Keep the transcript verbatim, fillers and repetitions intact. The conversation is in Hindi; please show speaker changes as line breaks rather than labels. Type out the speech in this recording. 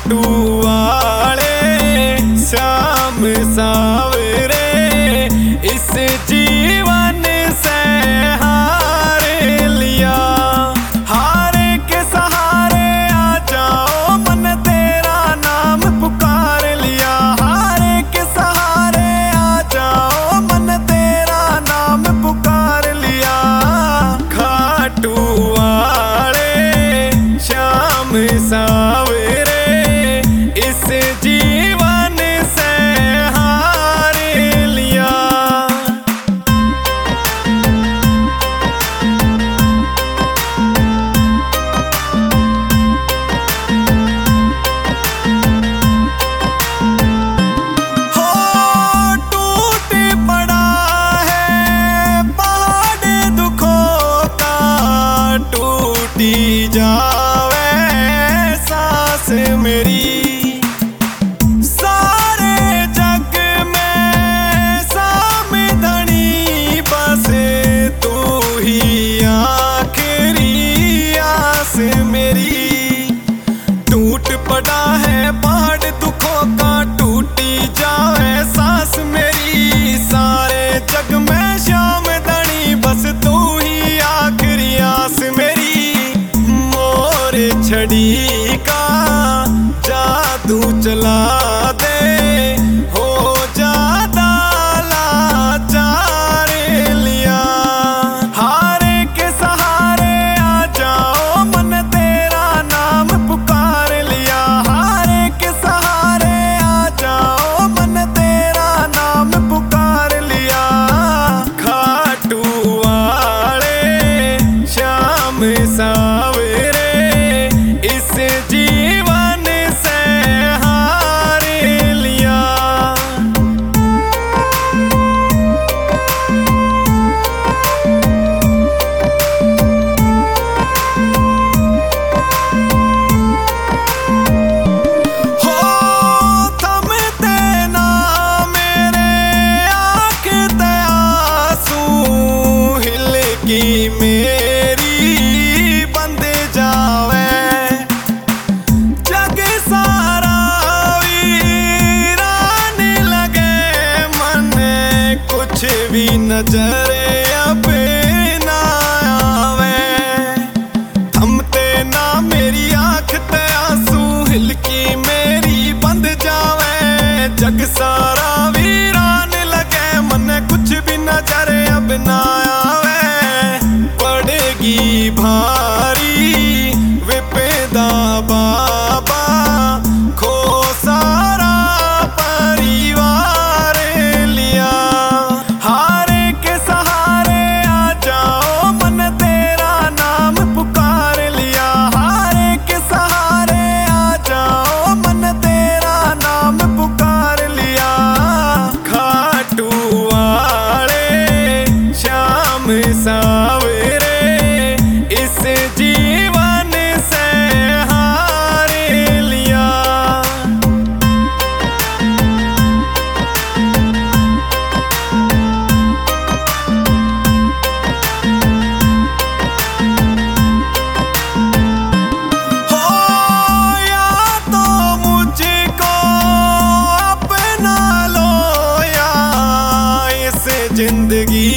खाटू वाले श्याम सावरे इस जीवन से हार लिया। हारे के सहारे आ जाओ मन तेरा नाम पुकार लिया। हारे के सहारे आ जाओ मन तेरा नाम पुकार लिया। खाटू वाले श्याम सावरे इस जीवन से हार लिया। हो टूट पड़ा है पहाड़ दुखों का, टूटी जावे सांस मेरी। सारे जग में सामधनी बस तू ही आखिरी आस मेरी। टूट पड़ा है पहाड़ दुखों का, टूटी जाए सांस मेरी। सारे जग में श्याम धनी बस तू ही आखिरी आस मेरी। मोर छड़ी का जादू चला दे, हो जादा लाचार लिया। हारे के सहारे आ जाओ मन तेरा नाम पुकार लिया। हारे के सहारे आ जाओ मन तेरा नाम पुकार लिया। खाटू वाले श्याम सावरे इस जीवन से हार लिया। हो थमते ना मेरे आँख ते आंसू, हिल की मेरी बंद जावे। जग सारा वीरान लगे मन, कुछ भी नजर अब ना आवे। थमते ना मेरी आँख ते आंसू, हिलकी मेरी बंद जावे। जग सारा वीरान लगे मन, कुछ भी नजर अब ना आवे। पड़ेगी भारी विपदा बाबा, खो सारा परिवार लिया। हारे के सहारे आ जाओ मन तेरा नाम पुकार लिया। हारे के सहारे आ जाओ मन तेरा नाम पुकार लिया। खाटू वाले श्याम सावरे इस जीवन से हार लिया। हो या तो मुझको अपना लो या इस जिंदगी